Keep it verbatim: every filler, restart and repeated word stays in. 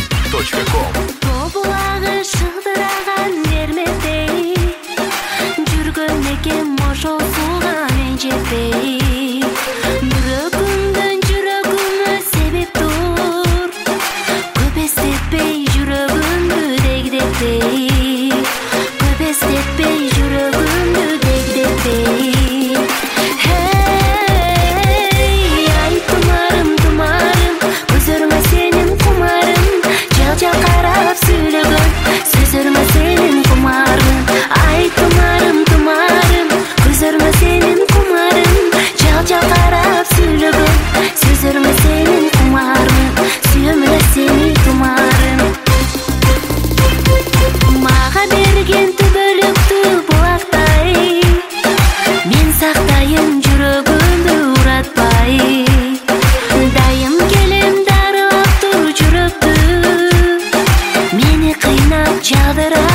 точка ком. Тобулағы шылдыраған бермедей, жүргөн экем ошол сууга мен жетпей. Жүрөгүмдөн жүрөгүмө себептур, көп эстетпей жүрөгүмдү дегдетпей, көп эстетпей жүрөгүмдү дегдетпей. Hey, ай тумарым, тумарым, көзөрүңө сенин кумарың, жал-жал карап сүйлөгөн сөзөрүңө сенин кумарың. Ай тумарым, тумарым, көзөрүңө сенин кумарың, жал-жал карап сүйлөгөн сөзөрүңө сенин кумарың, сүйөм эле сени тумарым. Мага берген түбөлүктү булактай, мен сактайын жүрөгүмдү уратпай. Дайым келем дарылап тур жүрөктү, мени кыйнап жадырап